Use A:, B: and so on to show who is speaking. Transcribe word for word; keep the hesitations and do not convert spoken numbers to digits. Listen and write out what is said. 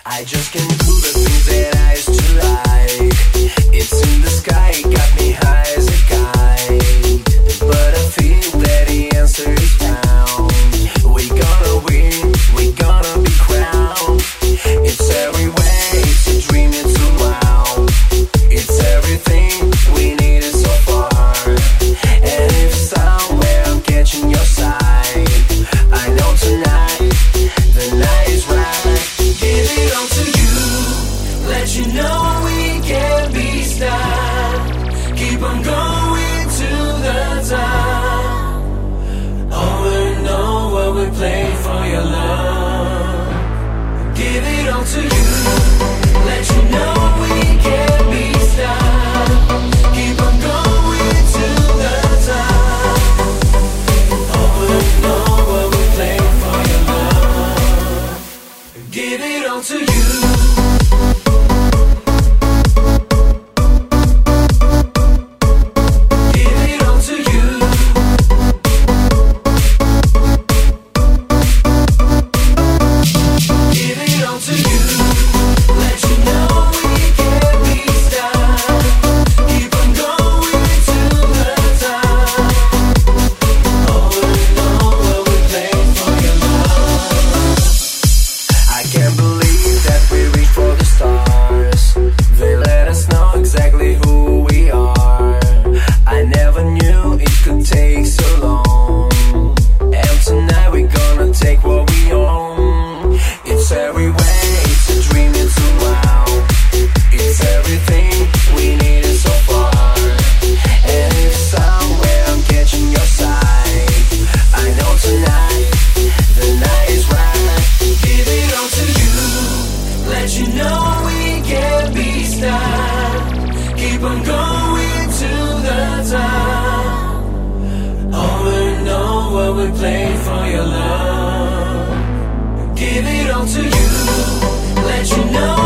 A: I just can't do the things that I used to like. It's in the sky, got me high as a kite. But I feel that the answer is found. We gonna win, we gonna be crowned. It's everywhere, it's a dream, it's a wow. It's everything we needed so far. And if somewhere I'm catching your side, I know tonight the night is right. Give it all to you, let you know we can be stopped. Keep on going to the top. Over and over we play for your love. Give it all to you, let you know we can be stopped. Keep on going to the top. Over and over we play for your love. Give it all to you. Keep on going to the top. Over and over we play for your love. Give it all to you, let you know